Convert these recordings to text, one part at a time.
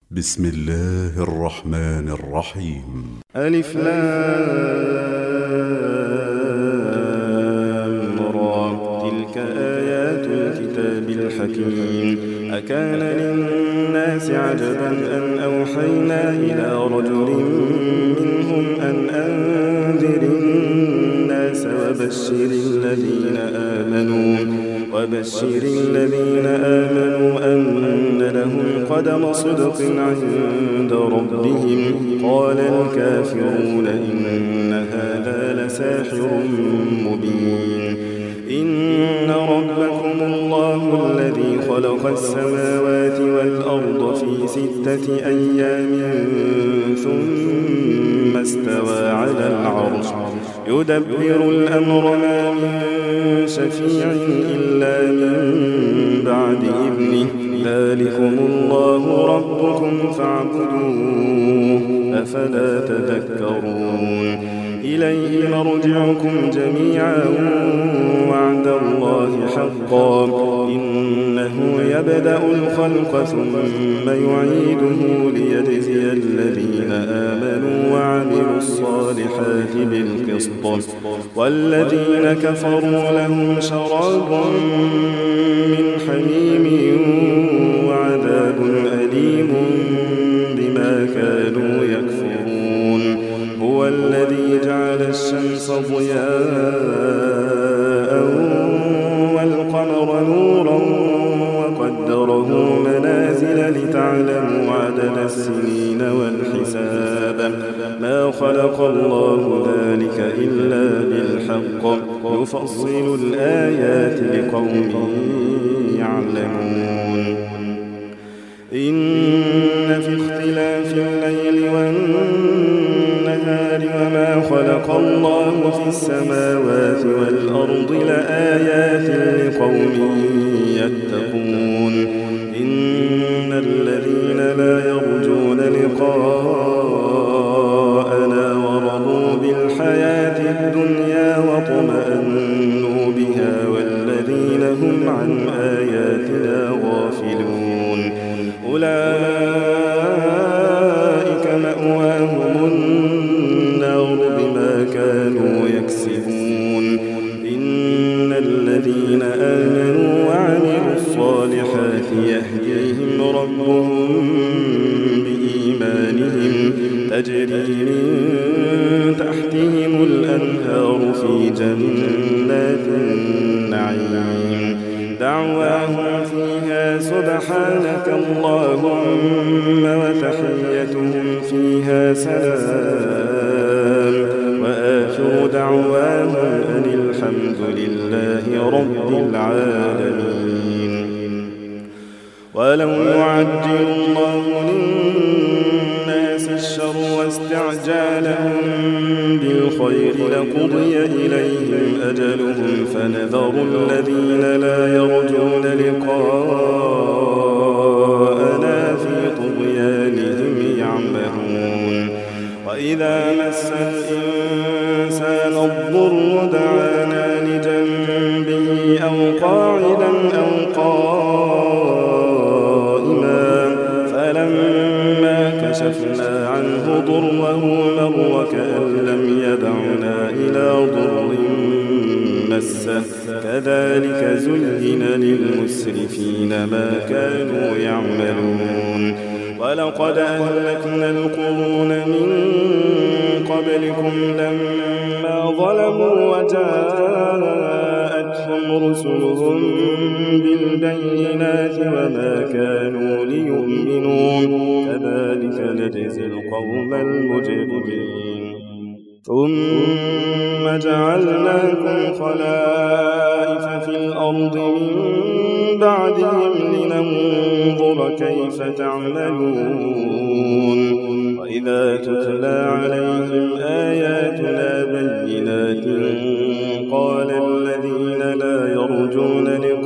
بسم الله الرحمن الرحيم. ألف لام را. تلك آيات الكتاب الحكيم. أكان للناس عجبا أن أوحينا إلى رجل منهم أن أنذر الناس وبشر الذين آمنوا أن لهم قدم صدق عند ربهم. قال الكافرون إن هذا لساحر مبين. إن ربكم الله الذي خلق السماوات والأرض في 6 أيام ثم استوى على العرش يدبر الأمر ما من شفيع إلا من بعد إذنه. ذلكم الله ربكم فاعبدوه أفلا تذكرون. إليه مرجعكم جميعا وعد الله حقا. إنه يبدأ الخلق ثم يعيده ليجزي الذين آمنوا وعملوا الصالحات بالقسط. والذين كفروا لهم شراب من حميم وعذاب أليم بما كانوا يكفرون. هو الذي جعل الشمس ضياء والقمر نورا وقدره منازل لتعلموا عدد السنين والحساب. ما خلق الله ذلك إلا بالحق يفصل الآيات لقوم يعلمون. إن في اختلاف الليل والنهار وما خلق الله في السماوات والأرض لآيات لقوم يتقون. إن الذين لا يرجون لقاءنا ورضوا بالحياة الدنيا واطمأنوا بها والذين هم عن آياتنا غافلون أولئك مأواهم النار بما كانوا يكسبون. إن الذين آمنوا وعملوا الصالحات يهديهم ربهم بإيمانهم تجري من تحتهم الأنهار في جنات النعيم. دعواهم فيها سبحانك اللهم وتحيتهم فيها سلام وآخر دعواهم أن الحمد لله رب العالمين. ولو يعجل الله للناس الشر واستعجالهم بالخير لقضي إليهم أجلهم فنذر الذين لا يرجون لقاءنا في طغيانهم يعمهون. وإذا مس الإنسان الضر دعانا لجنبه أو قاعدا أو قائما فلما كشفنا عنه ضره مر كأن لم يدعنا إلى ضر مسه. كذلك زين للمسرفين ما كانوا يعملون. ولقد أهلكنا القرون من قبلكم لما ظلموا وجاءتهم رسلهم بالبينات وما كانوا ليؤمنون. كذلك نجزي القوم المجرمين. ثم جعلناكم خلائف في الأرض من بعدهم لننظر كيف تعملون. وإذا تتلى عليهم آياتنا بينات قال الذين لا يرجون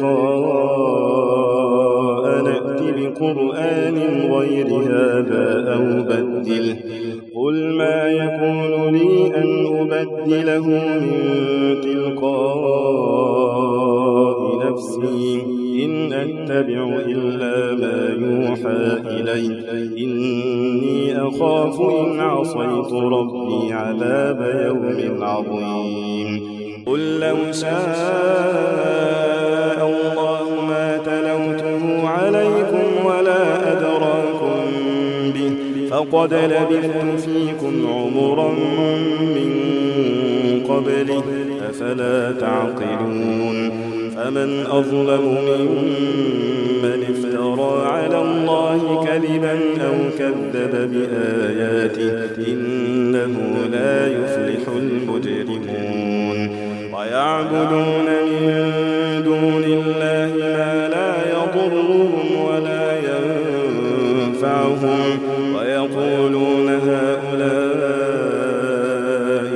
لقاءنا ائت بقرآن غير هذا أو بدله. قل ما يكون لي أن أبدله من تلقاء نفسي إن أتبع إلا ما يوحى إلي إني أخاف إن عصيت ربي عذاب يوم عظيم قل لو شاء الله ما تلوته عليكم ولا أدراكم به فقد لبثت فيكم عمرا من قبله أفلا تعقلون فمن أظلم ممن افترى على الله كذبا أو كذب بآياته إنه لا يفلح المجرمون ويعبدون من دون الله ما لا يضرهم ولا ينفعهم ويقولون هؤلاء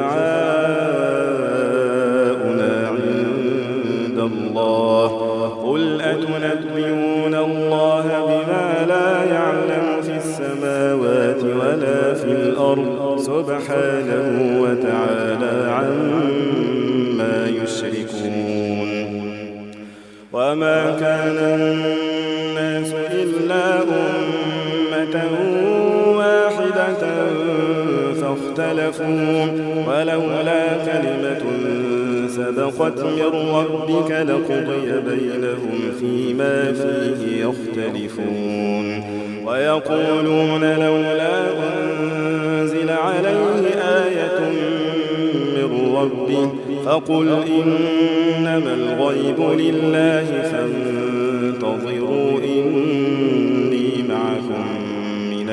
شفعاؤنا عند الله قل أتنبئون الله بما لا يعلم في السماوات ولا في الأرض سبحانه وتعالى عما يشركون وما كان الناس إلا أمة واحدة فاختلفوا ولولا كلمة سبقت من ربك لقضي بينهم فيما فيه يختلفون ويقولون لولا أنزل عليه آية من ربه فقل إنما الغيب لله فانتظروا إني معكم من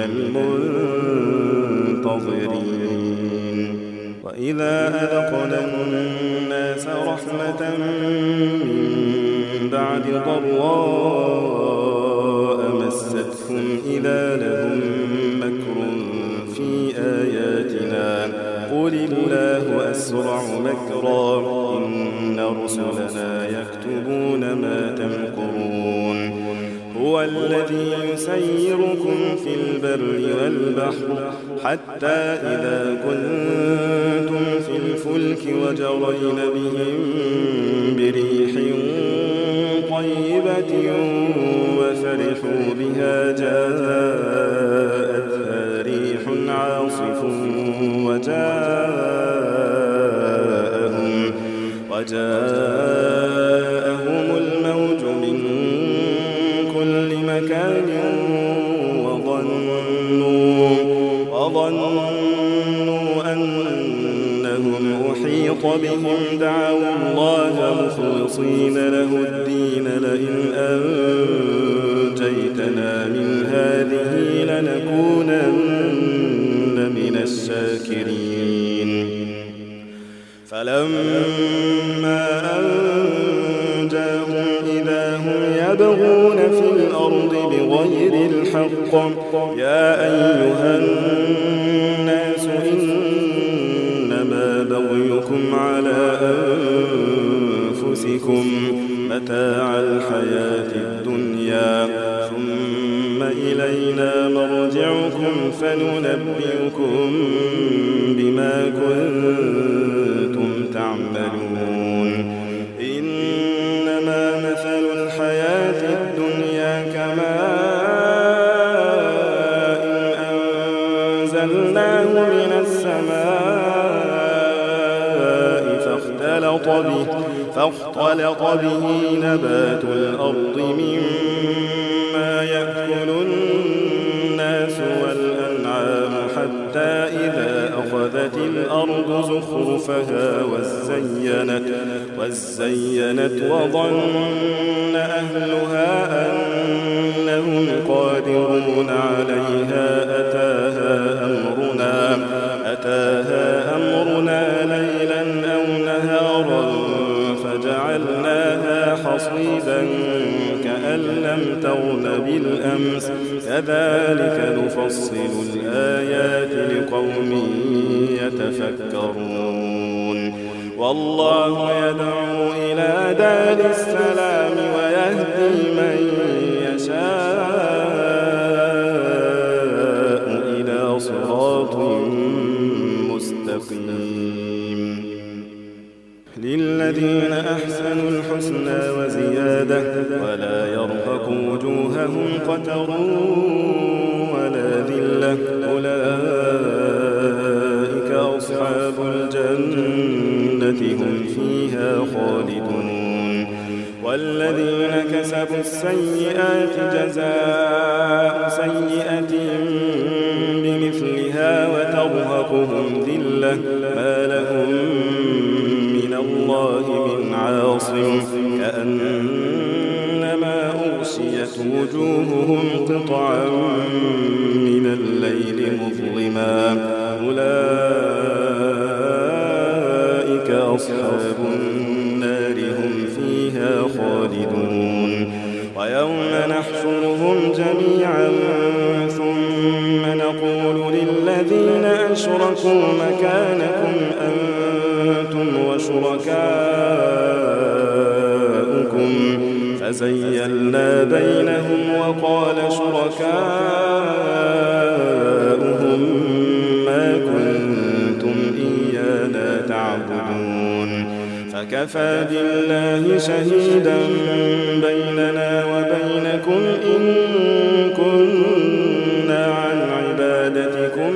المنتظرين وإذا أذقنا الناس رحمة من بعد ضراء مستهم إذا لهم مكر في آياتنا قل الله أسرع مكرا إن رسلنا يكتبون ما تمكرون هو الذي يسيركم في البر والبحر حتى إذا كنتم في الفلك وجرين بهم بريح طيبة وفرحوا بها جاءتها ريح عاصف وجاءهم الموج من كل مكان وظنوا أنهم أحيط بهم دعوا الله مخلصين له الدين لئن أنجيتنا من هذه لنكونن من الشاكرين فلما أنجاهم إذا هم يبغون في الأرض بغير الحق يا أيها الناس إنما بغيكم على أنفسكم متاع الحياة الدنيا ثم إلينا مرجعكم فننبئكم بما كنتم تعملون إنما مثل الحياة الدنيا كماء أنزلناه من السماء فاختلط به نبات الأرض مما يأكل الناس والأنعام حتى إذا أخذت الأرض زخرفها وزينت وظن أهلها أنهم قادرون عليها أتاها أمرنا ليلا أو نهارا فجعلناها حصيدا كأن لم تغن بالأمس كذلك نفصل الآيات لقوم يتفكرون والله يدعو إلى دار السلام ويهدي من يشاء إلى صراط مستقيم للذين أحسنوا الحسنى وزيادة لهم قتر ولا ذلة أولئك أصحاب الجنة هم فيها خالدون والذين كسبوا السيئات جزاء سيئة بمثلها وترهقهم ذلة ما لهم من الله من عاصم كأنما أغشيت وجوههم قطعا من الليل مظلما أولئك أصحاب النار هم فيها خالدون ويوم نحشرهم جميعا ثم نقول للذين أشركوا مكانكم أنتم وشركاؤكم فزيلنا بينهم وقال شركاؤهم ما كنتم إيانا تعبدون فكفى بالله شهيدا بيننا وبينكم إن كنا عن عبادتكم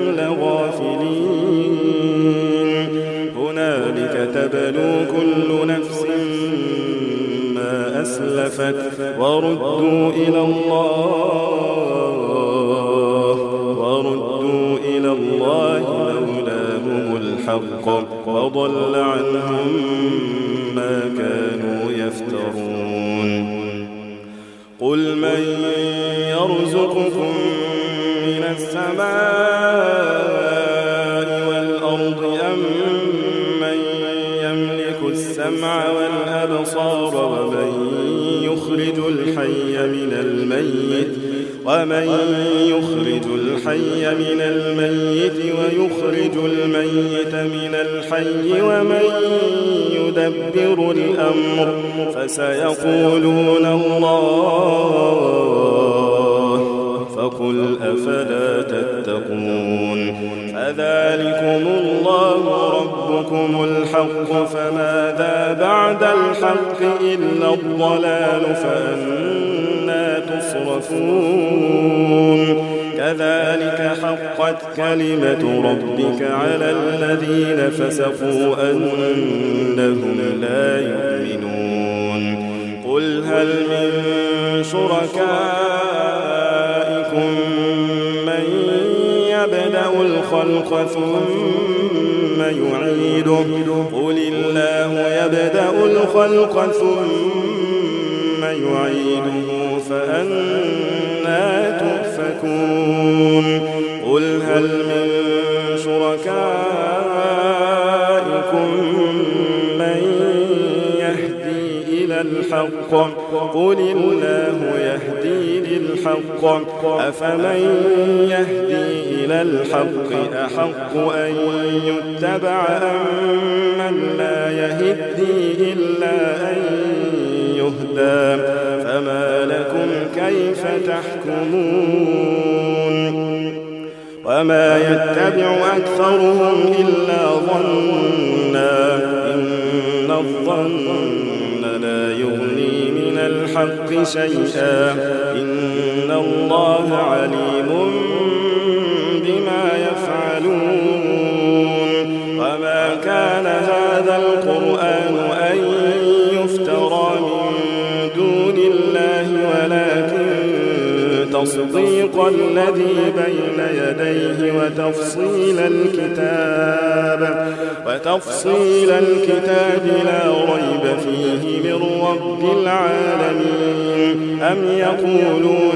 لغافلين هنالك تبلو كل نفس ما أسلفت وردوا إلى الله مولاهم الحق وضل عنهم ما كانوا يفترون قل من يرزقكم من السماء والأرض أم من يملك السمع والأبصار ومن يخرج الحي من الميت ويخرج الميت من الحي ومن يدبر الأمر فسيقولون الله فقل أفلا تتقون فذلكم الله ربكم الحق فماذا بعد الحق إلا الضلال فأنى تصرفون كذلك حقت كلمة ربك على الذين فسقوا أنهم لا يؤمنون قل هل من شركائكم من يبدأ الخلق ثم يعيده قل الله يبدأ الخلق ثم يعيده فأنى تؤفكون قل هل من شركائكم من يهدي إلى الحق قل الله يهدي للحق أفمن يهدي إلى الحق أحق أن يتبع أم من لا يهدي إلا أن يهدى فما لكم كيف تحكمون وما يتبع أكثرهم إلا ظنا إن الظن لا يغني من الحق شيئا إن الله عليم بما يفعلون وما كان هذا القرآن أن يفترى من دون الله ولكن تصديق الذي بين يديه وتفصيل الكتاب لا ريب فيه من رب العالمين أم يقولون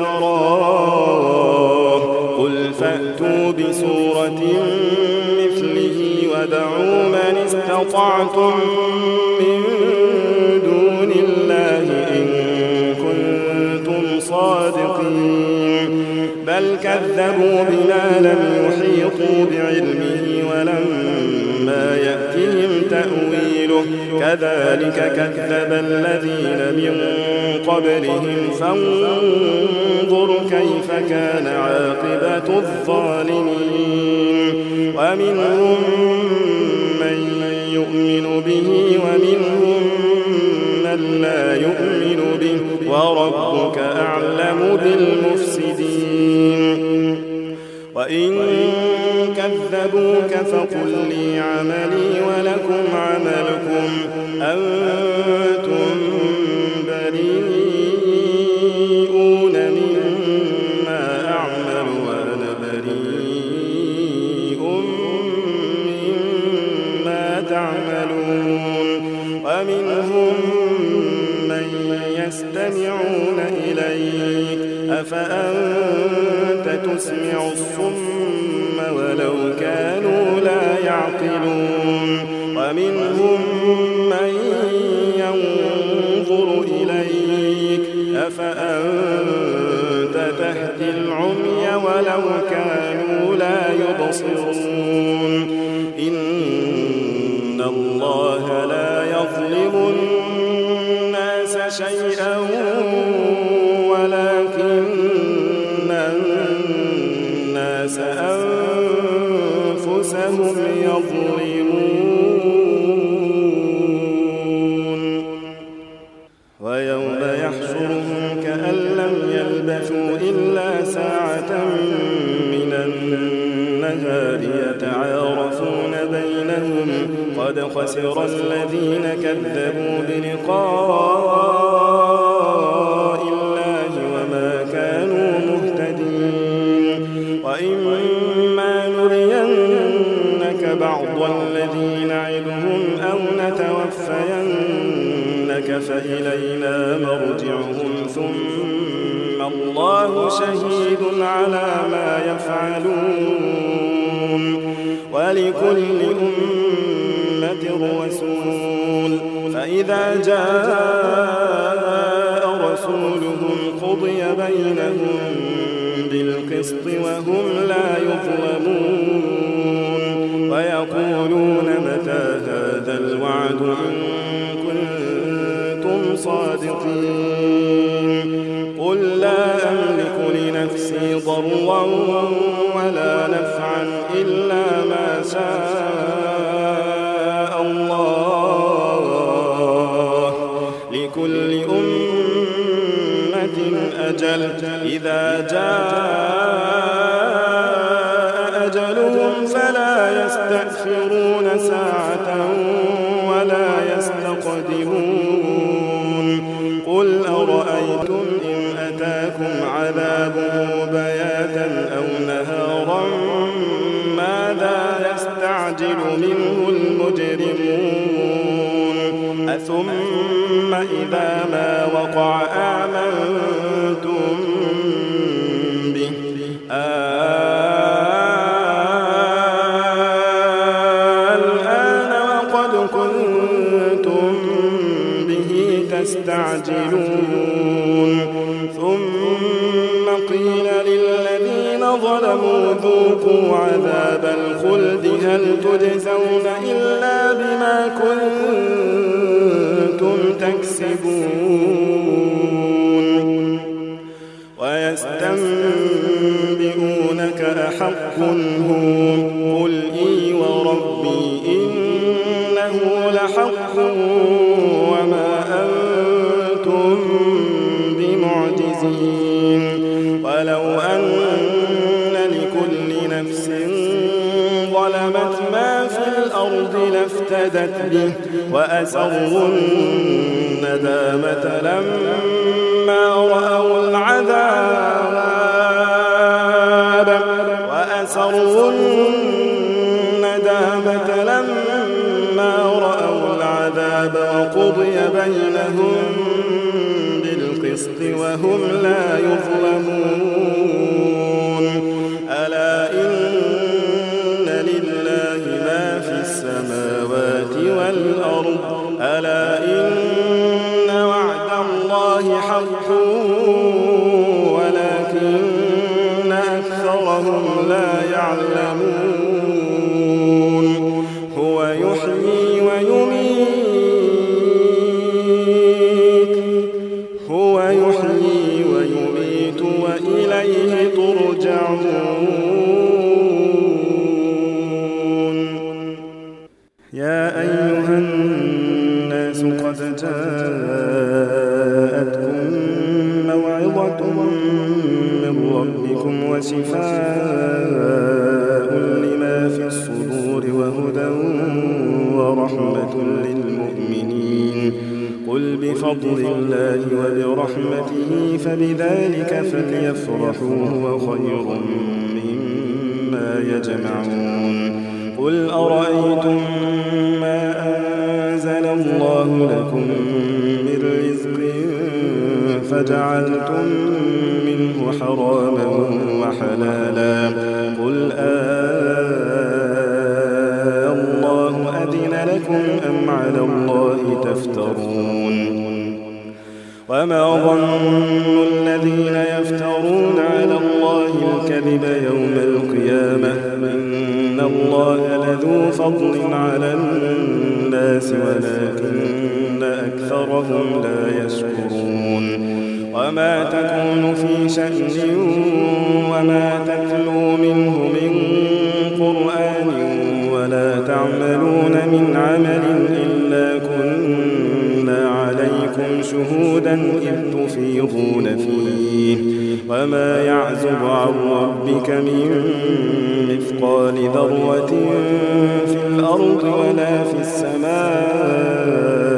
افتراه قل فأتوا بسورة مثله ودعوا من استطعتم من دون الله إن كنتم صادقين بل كذبوا بما لم يحيطوا بعلمه ولما يأتهم تأويله كذلك كذب الذين من قبلهم فانظر كيف كان عاقبة الظالمين ومنهم من يؤمن به ومنهم من لا يؤمن به وربك أعلم أعلم بالمفسدين وإن كذبوك فقل لي عملي ولكم عملكم أنتم بريئون مما أعمل وأنا بريء مما تعملون ومنهم من يستمعون إليك أفأنت تسمع الصم ولو كانوا لا يعقلون ومنهم من ينظر إليك أفأنت تهدي العمي ولو كانوا لا يبصرون إن الله لا يظلم الناس شيئا ولكن الناس أنفسهم يظلمون ويوم يحشرهم كأن لم يلبثوا إلا ساعة من النهار يتعارفون بينهم قد خسر الذين كذبوا بلقاء الله وما كانوا مهتدين وإما نرينك بعض الذي نعدهم أو نتوفينك فإلينا مرجعهم ثم الله شهيد على ما يفعلون ولكل أمة رسول فإذا جاء رسولهم قضي بينهم بالقسط وهم لا يظلمون ويقولون متى هذا الوعد إن كنتم صادقين قل لا أملك لنفسي ضرا ولا نفعا إلا ما شاء الله لكل أمة أجل إذا جاء أجلهم فلا يستأخرون ساعة ولا يستقدمون قل أرأيتم إن أتاكم عذابه بياتا أو نهارا ماذا يستعجل منه المجرمون أثم إذا ما وقع آمنتم به الآن وقد كنتم به تستعجلون ثم قيل للذين ظلموا ذوقوا عذاب الخلد هل تجزون إلا بما كنتم تكسبون ويستنبئونك أحق هو قل إي وربي إنه لحق وما أنتم بمعجزين ولو أن لكل نفس ظلمت ما في الأرض لافتدت به وأسروا الندامة لما رأوا العذاب وقضي بينهم بالقسط وهم لا يظلمون ألا إن لله ما في السماوات والأرض ألا إن وعد الله حق ولكن أكثرهم لا يعلمون هو يحيي ويميت وإليه ترجعون يا أيها الناس قد جاءتكم موعظة لما في الصدور وهدى ورحمة للمؤمنين. قل بفضل الله وبرحمته فبذلك فليفرحوا هو خير مما يجمعون. قل أرأيتم ما أنزل الله لكم من رزق فجعلتم منه حراما وحلالا قل الله أذن لكم أم على الله تفترون. وما ظن الذين يفترون على الله الكذب يوم القيامة إن الله لذو فضل على الناس ولكن أكثرهم لا يشكرون. وما تكون في شأن وما تتلو منه من قرآن ولا تعملون من عمل إلا كنا عليكم شهودا إذ تفيضون فيه. وما يعزب عن ربك من مثقال ذرة في الأرض ولا في السماء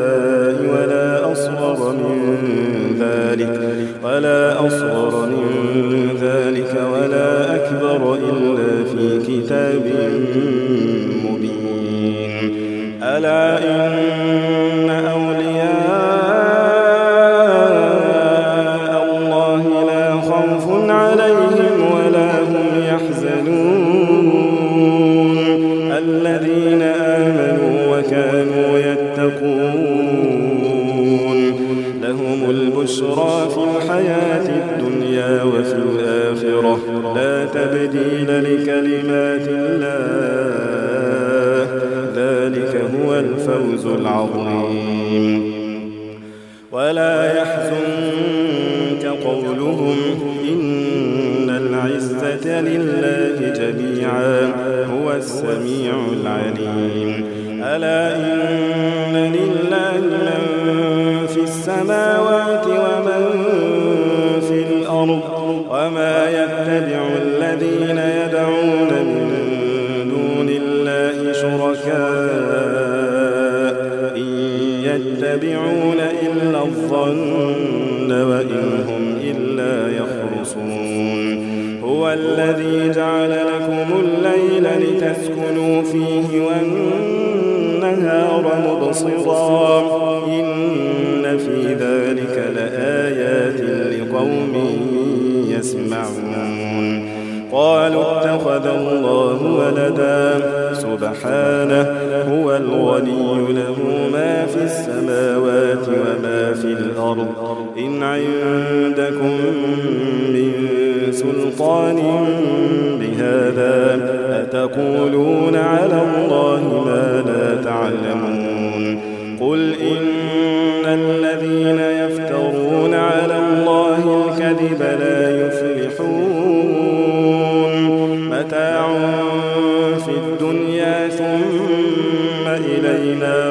ولا أصغر من ذلك ولا أكبر إلا في كتاب مبين. ألا إن أولياء الله لا خوف عليهم ولا هم يحزنون الذين آمنوا وكانوا يتقون لهم البشرى في الحياة الدنيا وفي الآخرة لا تبديل لكلمات الله ذلك هو الفوز العظيم. ولا يحزنك قولهم إن العزة لله جميعا هو السميع العليم. ألا إن لله من في السماوات ومن في الأرض وما يتبع الذين يدعون من دون الله شركاء إن يتبعون إلا الظن وإن هم إلا يخرصون. هو الذي جعل لكم الليل لتسكنوا فيه والنهار مبصرا إن في ذلك لآيات لقوم يسمعون. قالوا اتخذ الله ولدا سبحانه هو الغني له ما في السماوات وما في الأرض إن عندكم من سلطان بهذا أتقولون على الله ما لا تعلمون. قل إن الذين يفترون على الله الكذب لا يفلحون. متاع في الدنيا ثم إلينا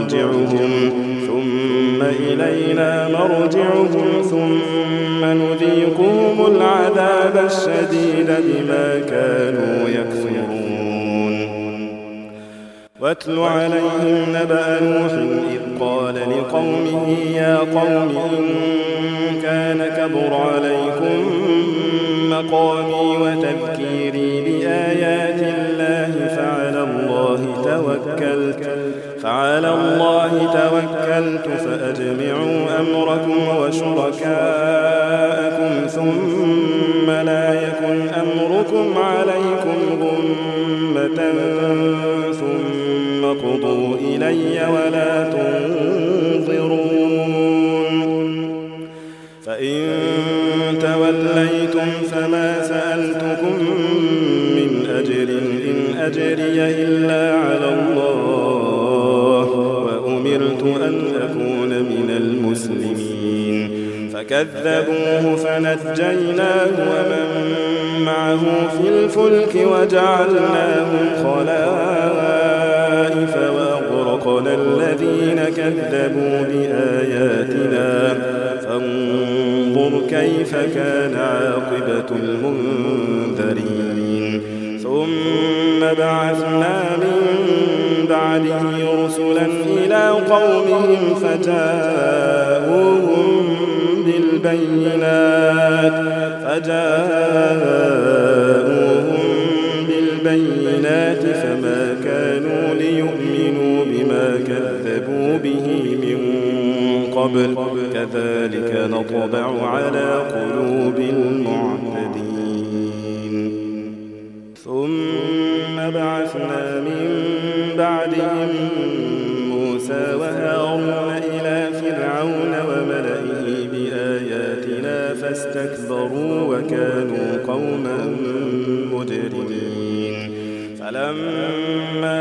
مرجعهم ثم نذيقهم العذاب الشديد بما كانوا يكفرون. واتل عليهم نبأ نوح إذ قال لقومه يا قوم إن كان كبر عليكم مقامي وتذكيري بآيات الله فعلى الله توكلت فأجمعوا أمركم وشركاءكم ثم لا يكن أمركم عليكم غمة ثم قضوا إلي ولا تنظرون. فإن توليتم فما سألتكم من أجر إن أجري إلا على الله وأمرت أن أكون من المسلمين. فكذبوه فنجيناه ومن معه في الفلك وجعلناهم خلائف وأغرقنا الذين كذبوا بآياتنا فانظر فانظر كيف كان عاقبة المنذرين ثم بعثنا من بعده رسلا إلى قومهم فجاءوهم بالبينات فما كانوا ليؤمنوا بما كذبوا به من قبل كذلك نطبع على قلوب المعتدين ثم بعثنا من بعدهم موسى وهارون إلى فرعون وملئه بآياتنا فاستكبروا وكانوا قوما مجرمين فلما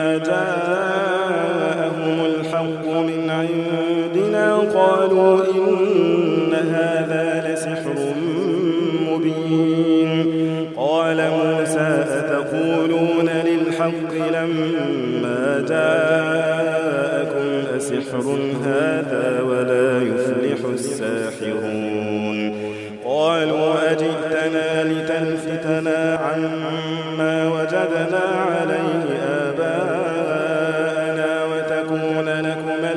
جاءهم الحق من عندنا قالوا إن هذا لسحر مبين قال موسى أتقولون للحق لما جاءكم أسحر هذا ولا يفلح الساحرون قالوا أجئتنا لتلفتنا عما وجدنا عليه آباءنا وتكون لكما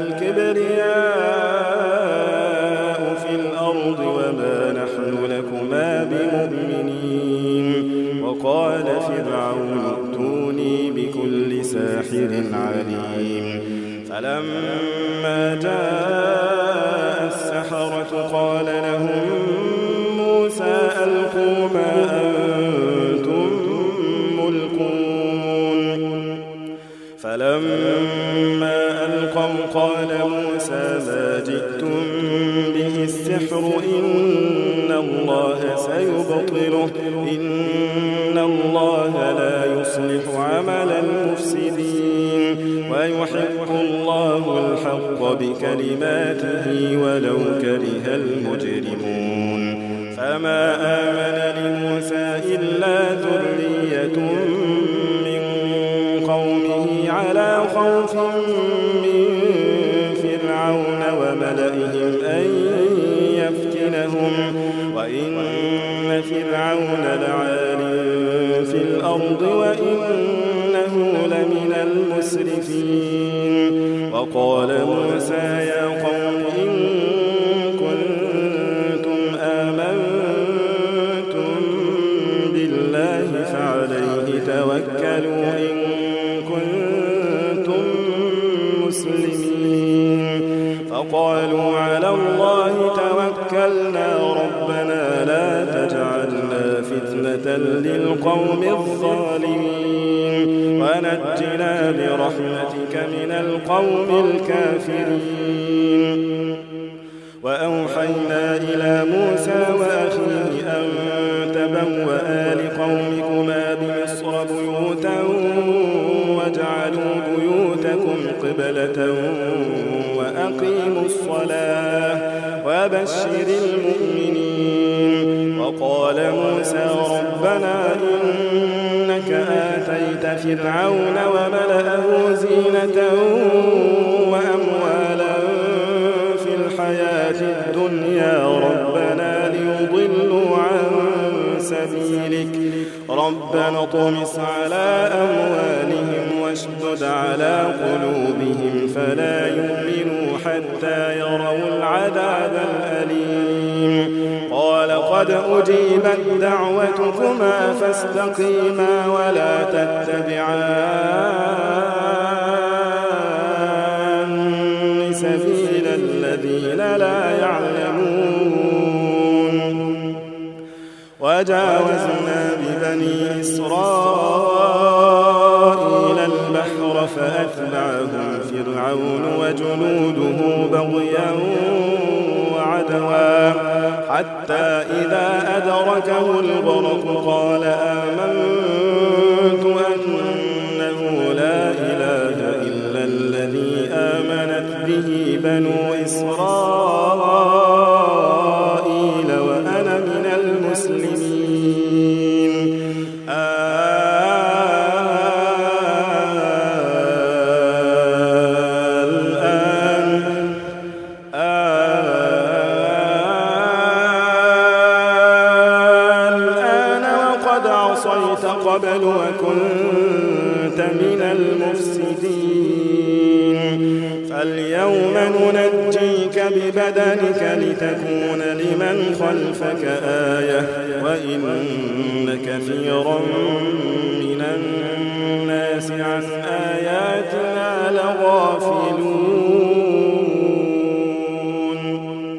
الكبرياء في الأرض وما نحن لكما بمؤمنين وقال فرعون ائتوني بكل ساحر عليم فلما جاء السحرة قال لهم موسى ألقوا ما أنتم ملقون فلما ألقوا قال موسى ما جئتم به السحر إن الله سيبطله إن الله لا يصلح عمل المفسدين ويحق الله الحق بكلماته ولو كره المجرمون فما آمن لموسى إلا ذرية من قومه على خوف من فرعون وملئهم أن يفتنهم وإن فرعون لعال في الأرض وإنه لمن المسرفين وقال موسى يا قوم إن كنتم آمنتم بالله فعليه توكلوا إن كنتم مسلمين فقالوا على الله توكلنا ربنا لا تجعلنا فتنة للقوم الظالمين ونجنا برحمتك من القوم الكافرين وأوحينا إلى موسى وأخيه أن تبوأ لقومكما بمصر بيوتا واجعلوا بيوتكم قبلة وأقيموا الصلاة وبشر المؤمنين وقال موسى ربنا إنك آتيت فرعون وملأه زينة وأموالا في الحياة الدنيا ربنا ليضلوا عن سبيلك ربنا اطمس على أموالهم واشدد على قلوبهم فلا يؤمنوا حتى يروا العذاب الأليم قال قد أجيبت دعوتكما فاستقيما ولا تتبعان سبيل الذين لا يعلمون وجاوزنا ببني إسرائيل البحر فأتبعهم فرعون وجنوده بغيا وعدوا حتى إذا أدركه الغرق قال آمنت أنه لا إله إلا الذي آمنت به بنو إسرائيل وأنا من المسلمين وكنت من المفسدين فاليوم ننجيك ببدنك لتكون لمن خلفك آية وإن كثيرا من الناس عن آياتنا لغافلون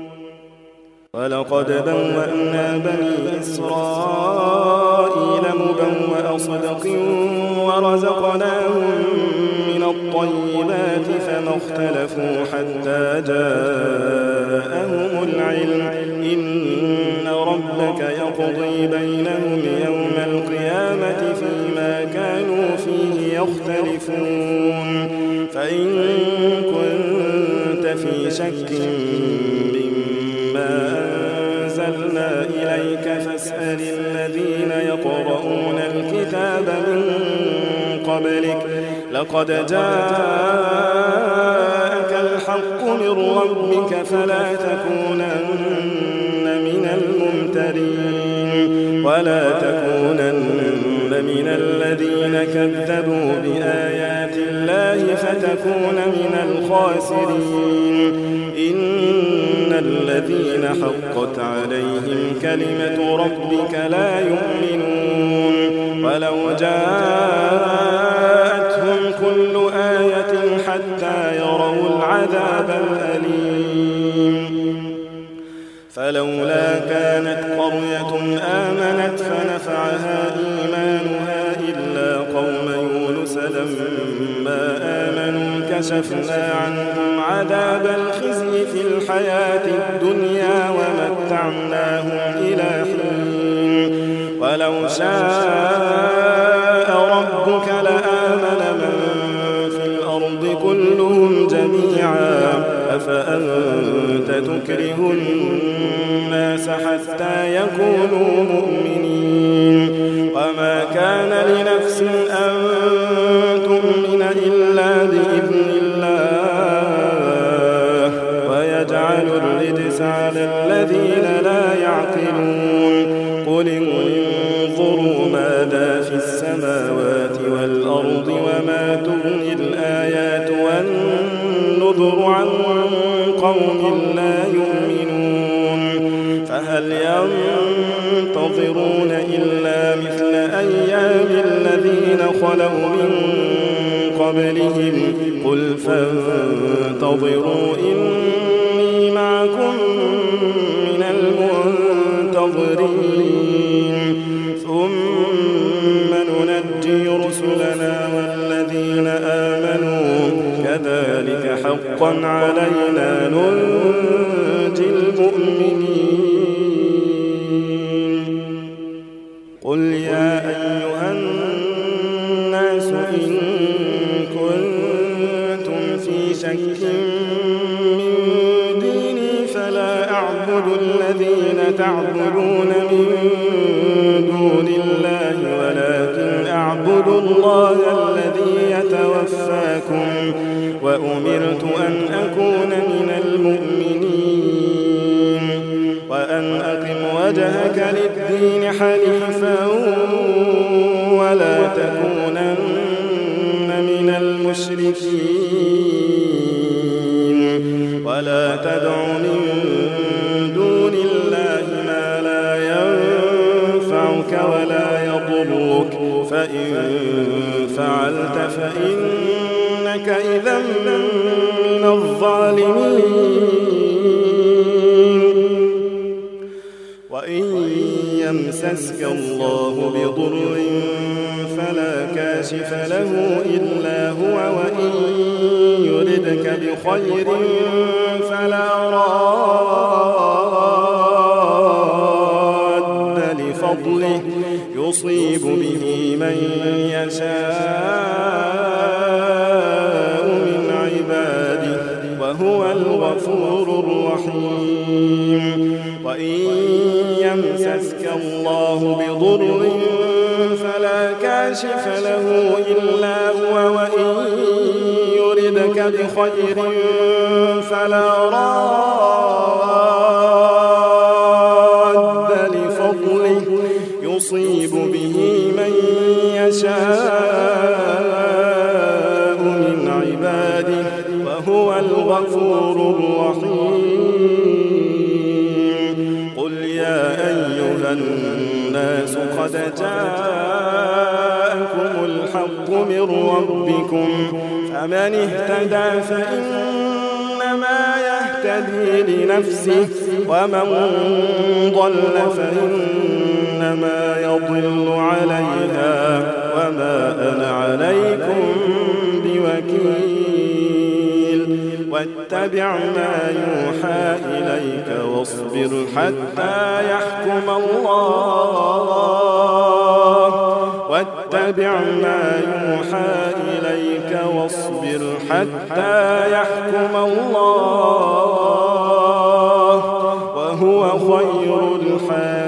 ولقد بوأنا بني إسرائيل مبوأ صدق ورزقناهم من الطيبات فما اختلفوا حتى جاءهم العلم إن ربك يقضي بينهم يوم القيامة فيما كانوا فيه يختلفون فإن كنت في شك مما أنزلنا إليك فاسأل الذين يقرؤون الكتاب من قبلك لقد جاءك الحق من ربك فلا تكونن من الممترين ولا تكونن من الذين كذبوا بآيات الله فتكون من الخاسرين إن الذين حقت عليهم كلمة ربك لا يؤمنون ولو جاءتهم كل آية حتى يروا العذاب الأليم فلولا كانت قرية آمنت فنفعها إيمانها إلا قوم يونس لما آمنوا كشفنا عنهم عذاب الخزي في الحياة الدنيا ومتعناهم إلى حين ولو شاء ربك لآمن من في الأرض كلهم جميعا أفأنت تكره الناس حتى يكونوا مؤمنين وما كان لنفس أن تؤمن إلا بإذن الله ويجعل الرجس على الذين لا يعقلون قل انظروا ماذا في السماوات والأرض وما تغني الآيات والنذر عن قوم لا يؤمنون فهل ينتظرون إلا مثل أيام الذين خلوا من قبلهم قل فانتظروا إني معكم من المنتظرين ثم ننجي رسلنا والذين آمنوا كذلك حقا علينا ننجي المؤمنين قل يا أيها الناس إن كنتم في شك من ديني فلا أعبد الذين تعبدون من دون الله ولكن أعبد الله الذي يتوفاكم وأمرت أن أكون من المؤمنين وأن أقم وجهك للدين حنيفا ولا تكونن من المشركين ولا تدع من دون الله ما لا ينفعك ولا يضرك فإن فعلت فإنك إذا من الظالمين وإن يمسسك الله بضر فلا كاشف له إلا هو وإن يردك بخير فلا راد لفضله يصيب به من يشاء من عباده وهو الغفور الرحيم وإن يمسسك الله بضر فلا كاشف له إلا هو وإن يردك بخير فلا راد لفضله يصيب به من يشاء يشاء من عباده وهو الغفور الرحيم قل يا أيها الناس قد جاءكم الحق من ربكم فمن اهتدى فإنما يهتدي لنفسه ومن ضل فإنما يضل عليها وما أنا عليكم بوكيل واتبع ما يوحى إليك واصبر حتى يحكم الله واتبع ما يوحى إليك واصبر حتى يحكم الله وهو خير الحاكمين